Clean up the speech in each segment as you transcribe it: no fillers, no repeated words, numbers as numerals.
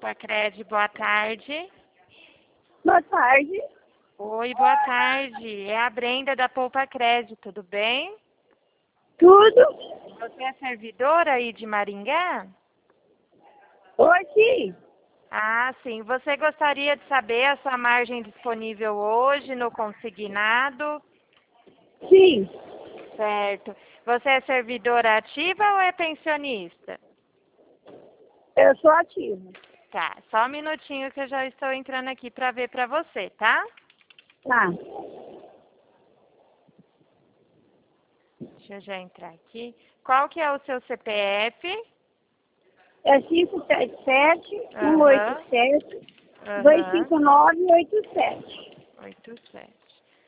Poupa-Cred, boa tarde. Boa tarde. Oi, boa tarde. É a Brenda da Poupa-Cred, tudo bem? Tudo? Você é servidora aí de Maringá? Hoje? Ah, sim. Você gostaria de saber a sua margem disponível hoje no consignado? Sim. Certo. Você é servidora ativa ou é pensionista? Eu sou ativa. Tá, só um minutinho que eu já estou entrando aqui para ver para você, tá? Tá. Deixa eu já entrar aqui. Qual que é o seu CPF? É 577-187-25987. Aham. 87.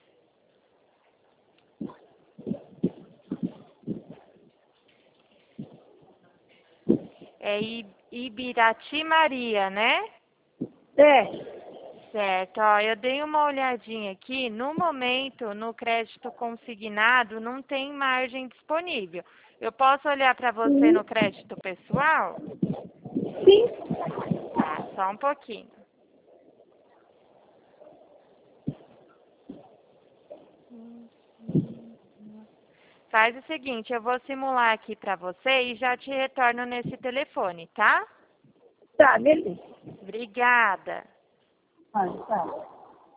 É Ibirati Maria, né? É. Certo, ó, eu dei uma olhadinha aqui. No momento, no crédito consignado, não tem margem disponível. Eu posso olhar para você Sim. no crédito pessoal? Sim. Tá, só um pouquinho. Faz o seguinte, eu vou simular aqui para você e já te retorno nesse telefone, tá? Tá, beleza. Obrigada. Tá.